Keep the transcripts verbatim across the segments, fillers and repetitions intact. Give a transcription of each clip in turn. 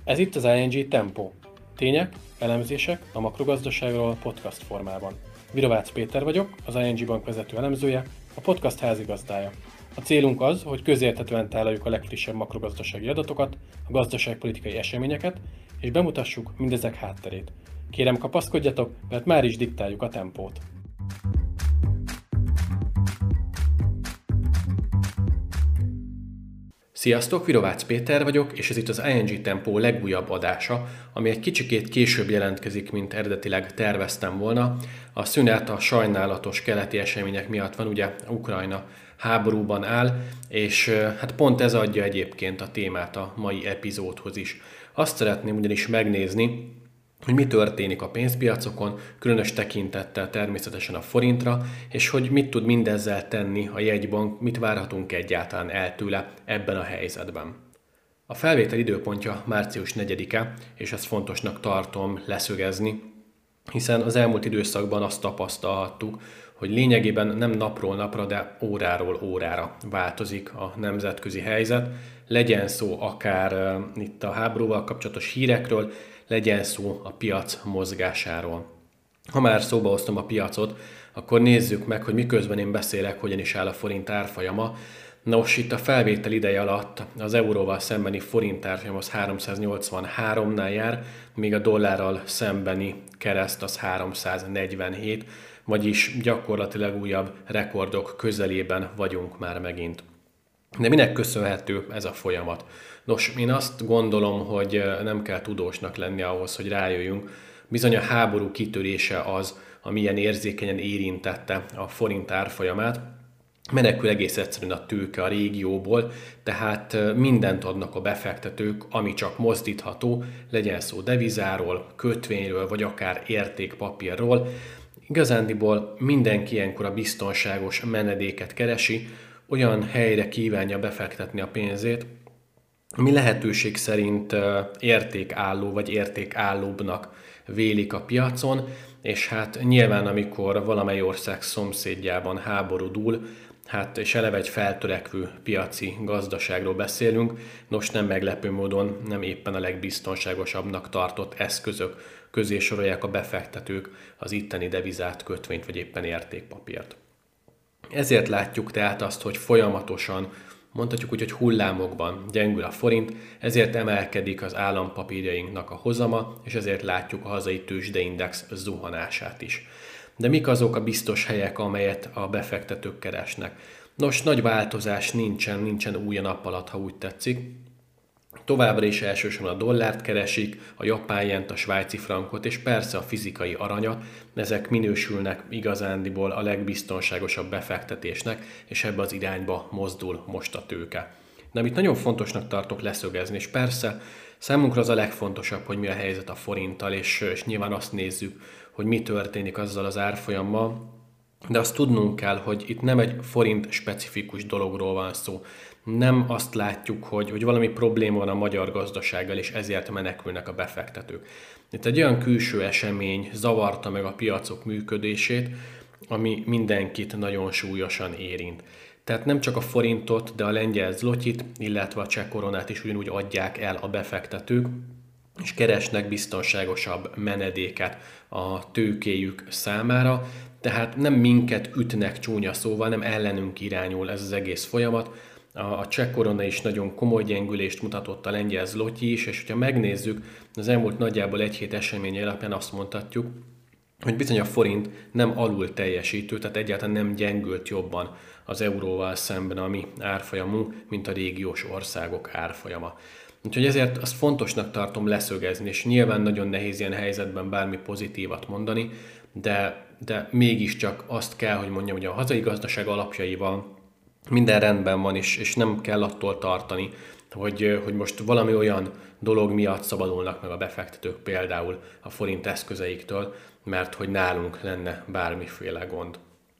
Ez itt az i en gé Tempo. Tények, elemzések a makrogazdaságról podcast formában. Virovácz Péter vagyok, az i en gé Bank vezető elemzője, a podcast házigazdája. A célunk az, hogy közérthetően tálaljuk a legfrissebb makrogazdasági adatokat, a gazdaságpolitikai eseményeket, és bemutassuk mindezek hátterét. Kérem, kapaszkodjatok, mert már is diktáljuk a tempót. Sziasztok, Virovácz Péter vagyok, és ez itt az i en gé Tempo legújabb adása, ami egy kicsikét később jelentkezik, mint eredetileg terveztem volna. A szünet a sajnálatos keleti események miatt van, ugye Ukrajna háborúban áll, és hát pont ez adja egyébként a témát a mai epizódhoz is. Azt szeretném ugyanis megnézni, hogy mi történik a pénzpiacokon, különös tekintettel természetesen a forintra, és hogy mit tud mindezzel tenni a jegybank, mit várhatunk egyáltalán el tőle ebben a helyzetben. A felvétel időpontja március negyedike, és ezt fontosnak tartom leszögezni, hiszen az elmúlt időszakban azt tapasztalhattuk, hogy lényegében nem napról napra, de óráról órára változik a nemzetközi helyzet, legyen szó akár uh, itt a háborúval kapcsolatos hírekről, legyen szó a piac mozgásáról. Ha már szóba hoztam a piacot, akkor nézzük meg, hogy miközben én beszélek, hogyan is áll a forint árfolyama. Nos, itt a felvétel ideje alatt az euróval szembeni forint árfolyam az háromszáznyolcvanháromnál jár, míg a dollárral szembeni kereszt az háromszáznegyvenhét, vagyis gyakorlatilag újabb rekordok közelében vagyunk már megint. De minek köszönhető ez a folyamat? Nos, én azt gondolom, hogy nem kell tudósnak lenni ahhoz, hogy rájöjjünk. Bizony a háború kitörése az, ami ilyen érzékenyen érintette a forint árfolyamát. Menekül egész egyszerűen a tőke a régióból, tehát mindent adnak a befektetők, ami csak mozdítható, legyen szó devizáról, kötvényről, vagy akár értékpapírról. Igazándiból mindenki ilyenkor a biztonságos menedéket keresi, olyan helyre kívánja befektetni a pénzét, ami lehetőség szerint értékálló vagy értékállóbbnak vélik a piacon, és hát nyilván amikor valamely ország szomszédjában háború dúl, hát és eleve egy feltörekvő piaci gazdaságról beszélünk, nos nem meglepő módon nem éppen a legbiztonságosabbnak tartott eszközök közé sorolják a befektetők az itteni devizát, kötvényt vagy éppen értékpapírt. Ezért látjuk tehát azt, hogy folyamatosan, mondhatjuk úgy, hogy hullámokban gyengül a forint, ezért emelkedik az állampapírjainknak a hozama, és ezért látjuk a hazai tőzsdeindex zuhanását is. De mik azok a biztos helyek, amelyet a befektetők keresnek? Nos, nagy változás nincsen, nincsen új a nap alatt, ha úgy tetszik. Továbbra is elsősorban a dollárt keresik, a japán jent, a svájci frankot, és persze a fizikai aranyat, ezek minősülnek igazándiból a legbiztonságosabb befektetésnek, és ebbe az irányba mozdul most a tőke. De amit nagyon fontosnak tartok leszögezni, és persze számunkra az a legfontosabb, hogy mi a helyzet a forinttal, és, és nyilván azt nézzük, hogy mi történik azzal az árfolyammal, de azt tudnunk kell, hogy itt nem egy forint specifikus dologról van szó. Nem azt látjuk, hogy, hogy valami probléma van a magyar gazdasággal, és ezért menekülnek a befektetők. Itt egy olyan külső esemény zavarta meg a piacok működését, ami mindenkit nagyon súlyosan érint. Tehát nem csak a forintot, de a lengyel zlotyit, illetve a cseh koronát is ugyanúgy adják el a befektetők, és keresnek biztonságosabb menedéket a tőkéjük számára, tehát nem minket ütnek csúnya szóval, nem ellenünk irányul ez az egész folyamat. A cseh korona is nagyon komoly gyengülést mutatott, a lengyel zlotyi is, és hogyha megnézzük, az elmúlt nagyjából egy hét eseménye alapján azt mondhatjuk, hogy bizony a forint nem alul teljesítő, tehát egyáltalán nem gyengült jobban az euróval szemben a mi árfolyamunk, mint a régiós országok árfolyama. Úgyhogy ezért azt fontosnak tartom leszögezni, és nyilván nagyon nehéz ilyen helyzetben bármi pozitívat mondani, de, de mégiscsak azt kell, hogy mondjam, hogy a hazai gazdaság alapjaival minden rendben van, és, és nem kell attól tartani, hogy, hogy most valami olyan dolog miatt szabadulnak meg a befektetők, például a forint eszközeiktől, mert hogy nálunk lenne bármiféle gond.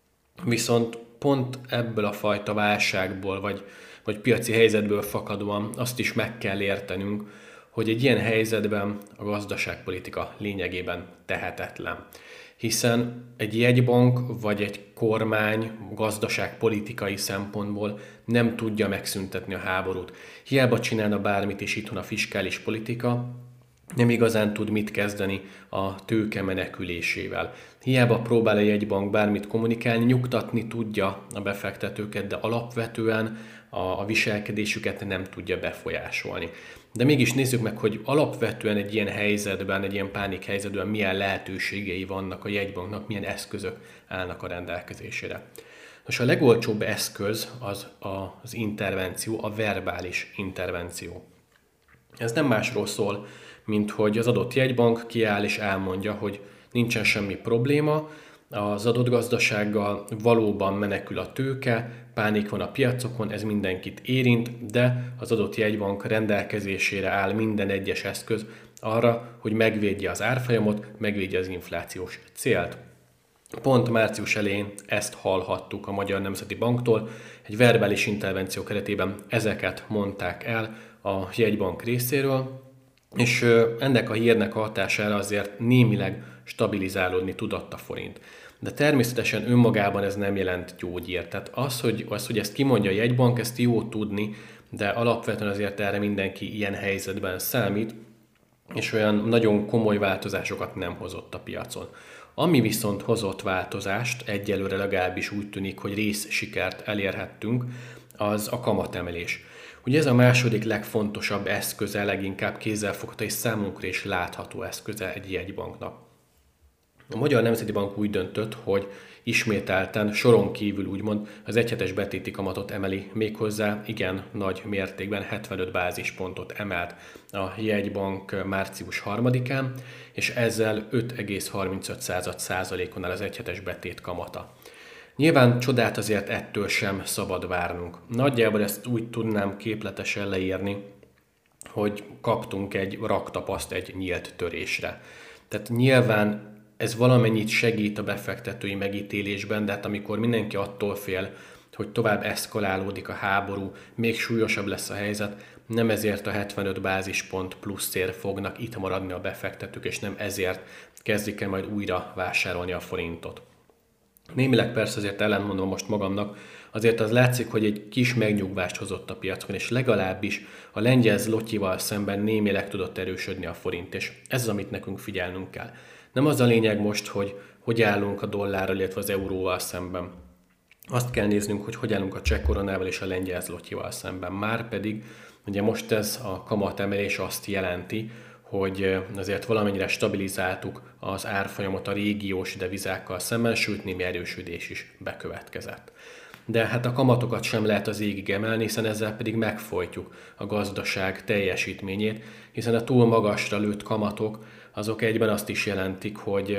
Viszont pont ebből a fajta válságból, vagy, vagy piaci helyzetből fakadóan azt is meg kell értenünk, hogy egy ilyen helyzetben a gazdaságpolitika lényegében tehetetlen. Hiszen egy jegybank vagy egy kormány gazdaságpolitikai szempontból nem tudja megszüntetni a háborút. Hiába csinálna bármit is itthon a fiskális politika, nem igazán tud mit kezdeni a tőke menekülésével. Hiába próbál a jegybank bármit kommunikálni, nyugtatni tudja a befektetőket, de alapvetően a viselkedésüket nem tudja befolyásolni. De mégis nézzük meg, hogy alapvetően egy ilyen helyzetben, egy ilyen pánik helyzetben milyen lehetőségei vannak a jegybanknak, milyen eszközök állnak a rendelkezésére. Most a legolcsóbb eszköz az az intervenció, a verbális intervenció. Ez nem másról szól, mint hogy az adott jegybank kiáll és elmondja, hogy nincsen semmi probléma, az adott gazdasággal valóban menekül a tőke, pánik van a piacokon, ez mindenkit érint, de az adott jegybank rendelkezésére áll minden egyes eszköz arra, hogy megvédje az árfolyamot, megvédje az inflációs célt. Pont március elején ezt hallhattuk a Magyar Nemzeti Banktól, egy verbális intervenció keretében ezeket mondták el a jegybank részéről, és ennek a hírnek a hatására azért némileg stabilizálódni tudott a forint. De természetesen önmagában ez nem jelent gyógyírt. Tehát az, hogy, az, hogy ezt kimondja a jegybank, ezt jó tudni, de alapvetően azért erre mindenki ilyen helyzetben számít, és olyan nagyon komoly változásokat nem hozott a piacon. Ami viszont hozott változást, egyelőre legalábbis úgy tűnik, hogy rész sikert elérhettünk, az a kamatemelés. Ugye ez a második legfontosabb eszköze, leginkább kézzelfogható és számunkra is látható eszköze egy jegybanknak. A Magyar Nemzeti Bank úgy döntött, hogy ismételten soron kívül úgymond az egyhetes betéti kamatot emeli, méghozzá igen nagy mértékben hetvenöt bázispontot emelt a jegybank március harmadikán, és ezzel öt egész harmincöt százalékon áll az egyhetes betét kamata. Nyilván csodát azért ettől sem szabad várnunk. Nagyjából ezt úgy tudnám képletesen leírni, hogy kaptunk egy raktapaszt egy nyílt törésre. Tehát nyilván ez valamennyit segít a befektetői megítélésben, de hát amikor mindenki attól fél, hogy tovább eszkalálódik a háború, még súlyosabb lesz a helyzet, nem ezért a hetvenöt bázispont pluszért fognak itt maradni a befektetők, és nem ezért kezdik el majd újra vásárolni a forintot. Némileg persze azért ellentmondom most magamnak, azért az látszik, hogy egy kis megnyugvást hozott a piacon, és legalábbis a lengyel zlotyival szemben némileg tudott erősödni a forint, és ez az, amit nekünk figyelnünk kell. Nem az a lényeg most, hogy hogy állunk a dollárral, illetve az euróval szemben. Azt kell néznünk, hogy hogy állunk a cseh koronával és a lengyel zlotyival szemben. Márpedig ugye most ez a kamatemelés azt jelenti, hogy azért valamennyire stabilizáltuk az árfolyamot a régiós devizákkal szemben, sőt némi erősödés is bekövetkezett. De hát a kamatokat sem lehet az égig emelni, hiszen ezzel pedig megfojtjuk a gazdaság teljesítményét, hiszen a túl magasra lőtt kamatok azok egyben azt is jelentik, hogy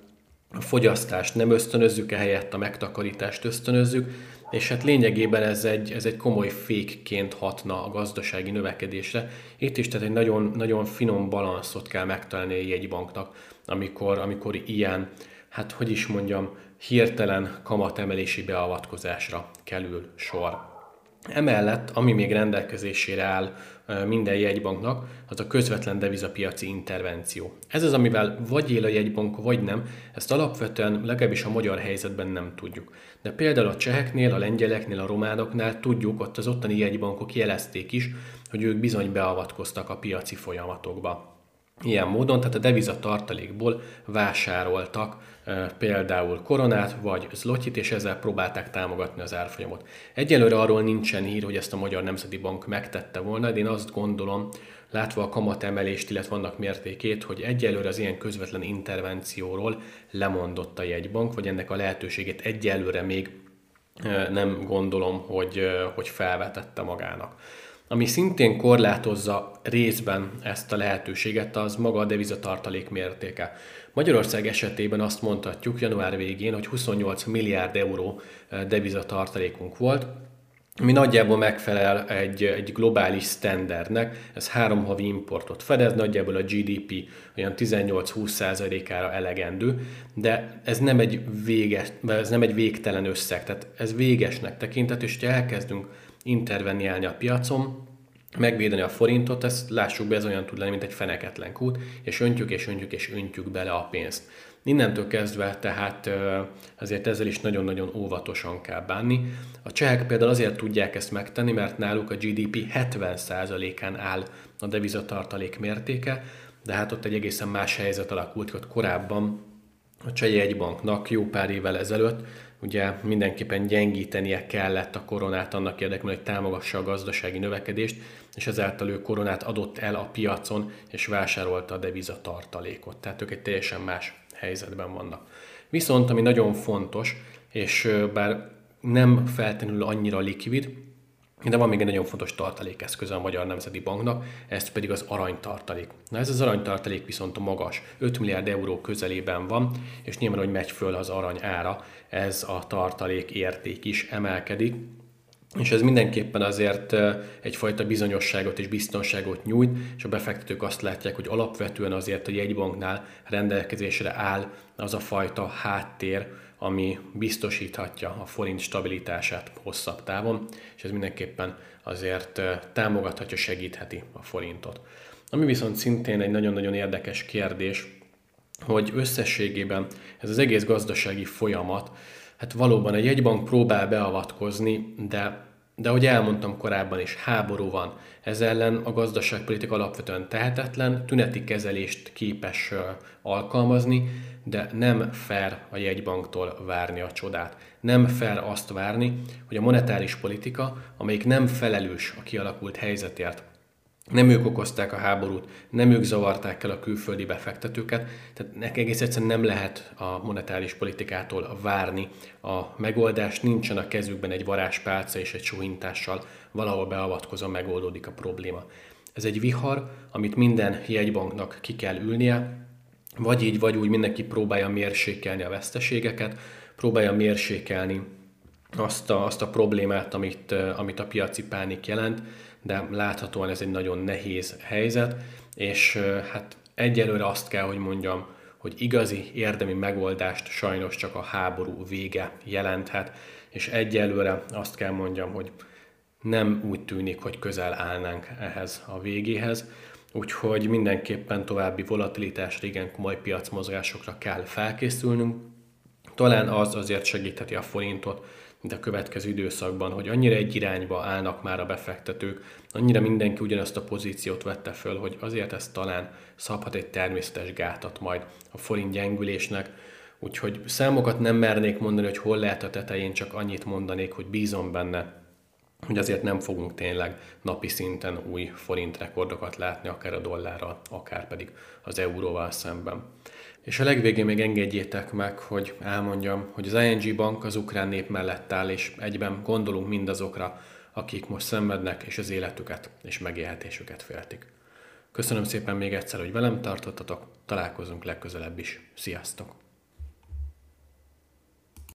a fogyasztást nem ösztönözzük, ehelyett a megtakarítást ösztönözzük, és hát lényegében ez egy, ez egy komoly fékként hatna a gazdasági növekedésre. Itt is tehát egy nagyon, nagyon finom balanszot kell megtalálni a jegybanknak, amikor, amikor ilyen, hát hogy is mondjam, hirtelen kamatemelési beavatkozásra kerül sor. Emellett, ami még rendelkezésére áll minden jegybanknak, az a közvetlen devizapiaci intervenció. Ez az, amivel vagy él a jegybank, vagy nem, ezt alapvetően legalábbis a magyar helyzetben nem tudjuk. De például a cseheknél, a lengyeleknél, a románoknál tudjuk, ott az ottani jegybankok jelezték is, hogy ők bizony beavatkoztak a piaci folyamatokba. Ilyen módon, tehát a devizatartalékból vásároltak e, például koronát vagy zlotyit, és ezzel próbálták támogatni az árfolyamot. Egyelőre arról nincsen hír, hogy ezt a Magyar Nemzeti Bank megtette volna, de én azt gondolom, látva a kamatemelést, illetve annak mértékét, hogy egyelőre az ilyen közvetlen intervencióról lemondott a jegybank, vagy ennek a lehetőségét egyelőre még e, nem gondolom, hogy, e, hogy felvetette magának. Ami szintén korlátozza részben ezt a lehetőséget, az maga a devizatartalék mértéke. Magyarország esetében azt mondhatjuk január végén, hogy huszonnyolc milliárd euró devizatartalékunk volt, ami nagyjából megfelel egy, egy globális standardnek, ez három havi importot fedez, nagyjából a gé dé pé olyan tizennyolc-húsz százalékára elegendő, de ez nem egy, véges, ez nem egy végtelen összeg, tehát ez végesnek tekinthető, és ha elkezdünk interveniálni a piacon, megvédeni a forintot, ezt lássuk be, ez olyan tud lenni, mint egy feneketlen kút, és öntjük, és öntjük, és öntjük bele a pénzt. Innentől kezdve tehát azért ezzel is nagyon-nagyon óvatosan kell bánni. A csehek például azért tudják ezt megtenni, mert náluk a gé dé pé hetven százalékán áll a devizatartalék mértéke, de hát ott egy egészen más helyzet alakult, hogy korábban a Cseh jegybanknak jó pár évvel ezelőtt ugye mindenképpen gyengítenie kellett a koronát annak érdekében, hogy támogassa a gazdasági növekedést, és ezáltal ő koronát adott el a piacon, és vásárolta a devizatartalékot. Tehát ők egy teljesen más helyzetben vannak. Viszont, ami nagyon fontos, és bár nem feltétlenül annyira likvid, de van még egy nagyon fontos tartalékeszköze a Magyar Nemzeti Banknak, ez pedig az aranytartalék. Na ez az aranytartalék viszont magas, öt milliárd euró közelében van, és nyilván, hogy megy föl az arany ára, ez a tartalék érték is emelkedik, és ez mindenképpen azért egyfajta bizonyosságot és biztonságot nyújt, és a befektetők azt látják, hogy alapvetően azért a jegybanknál rendelkezésre áll az a fajta háttér, ami biztosíthatja a forint stabilitását hosszabb távon, és ez mindenképpen azért támogathatja, segítheti a forintot. Ami viszont szintén egy nagyon-nagyon érdekes kérdés, hogy összességében ez az egész gazdasági folyamat, hát valóban a jegybank próbál beavatkozni, de, de ahogy elmondtam korábban is, háború van. Ez ellen a gazdaságpolitika alapvetően tehetetlen, tüneti kezelést képes alkalmazni, de nem fair a jegybanktól várni a csodát. Nem fair azt várni, hogy a monetáris politika, amelyik nem felelős a kialakult helyzetért, nem ők okozták a háborút, nem ők zavarták el a külföldi befektetőket, tehát egész egyszerűen nem lehet a monetáris politikától várni a megoldást, nincsen a kezükben egy varázspálca és egy suhintással valahol beavatkozva megoldódik a probléma. Ez egy vihar, amit minden jegybanknak ki kell ülnie, vagy így, vagy úgy mindenki próbálja mérsékelni a veszteségeket, próbálja mérsékelni azt a, azt a problémát, amit, amit a piaci pánik jelent, de láthatóan ez egy nagyon nehéz helyzet, és hát egyelőre azt kell, hogy mondjam, hogy igazi érdemi megoldást sajnos csak a háború vége jelenthet, és egyelőre azt kell mondjam, hogy nem úgy tűnik, hogy közel állnánk ehhez a végéhez, úgyhogy mindenképpen további volatilitásra, igen komoly piacmozgásokra kell felkészülnünk. Talán az azért segítheti a forintot, mint a következő időszakban, hogy annyira egy irányba állnak már a befektetők, annyira mindenki ugyanazt a pozíciót vette föl, hogy azért ez talán szabhat egy természetes gátat majd a forint gyengülésnek. Úgyhogy számokat nem mernék mondani, hogy hol lehet a tetején, csak annyit mondanék, hogy bízom benne, hogy azért nem fogunk tényleg napi szinten új forint rekordokat látni, akár a dollárral, akár pedig az euróval szemben. És a legvégén még engedjétek meg, hogy elmondjam, hogy az i en gé Bank az ukrán nép mellett áll, és egyben gondolunk mindazokra, akik most szenvednek, és az életüket és megélhetésüket féltik. Köszönöm szépen még egyszer, hogy velem tartottatok, találkozunk legközelebb is. Sziasztok!